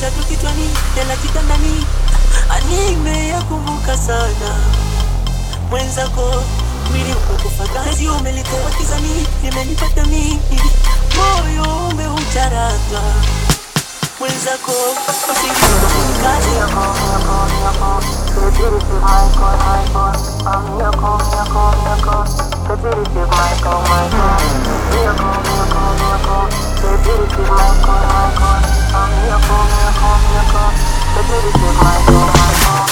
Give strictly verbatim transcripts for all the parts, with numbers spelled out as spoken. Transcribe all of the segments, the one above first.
tatu kichwani, hela kitandani, nimeyakumbuka sana mwenzako. Mwili umekufa kazi, umelitoa kizani, imenipata mimi, moyo umeucharaza mwenzako. Usingizi kazi yako yako yako, baby this is my call my call, I'm your call your call your call, baby this is my call my call, your call your call your call, baby this is my call my call, I'm your call your call your call, baby this is my call my call.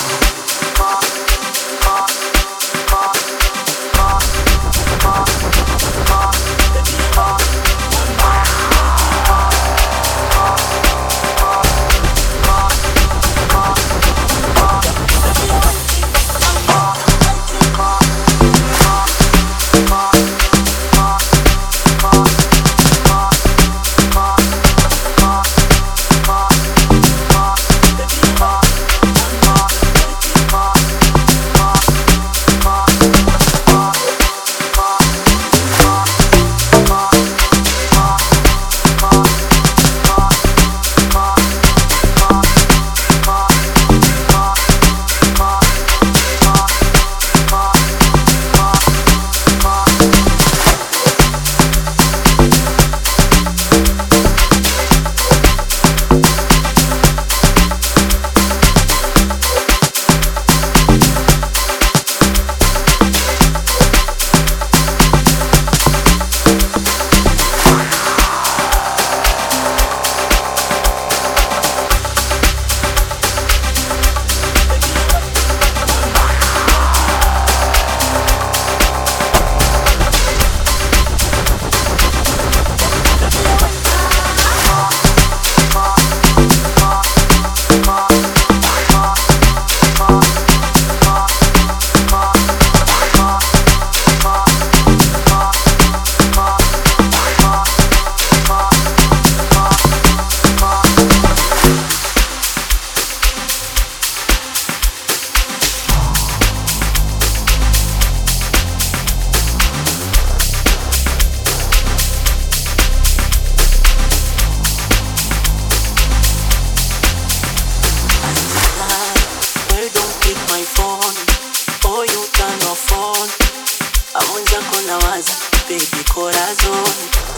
Baby corazon,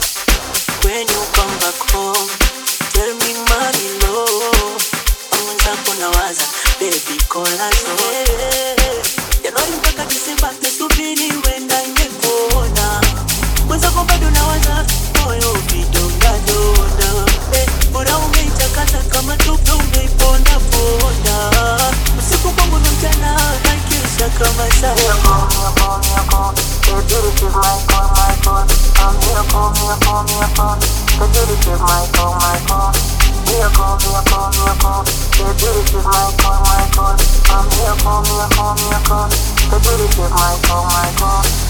when you come back home, tell me mommy low. Amanza kona waza, baby corazon. Januari mpaka Disemba nasubiri wenda ingekuona. Mwanza kwa bado nawaza, moyo vidonda donda. Bora umeitakata kama tupe umeiponda ponda. Usiku kwangu na mchana, nakisha kama saa. Baby, this is my call, my call. I'm here, call me, call me, call. Baby, this is my call, my call. Here, call me, call me, call. Baby, this is my call, my call. I'm here, call me, call me, call. Baby, this is my call, my call.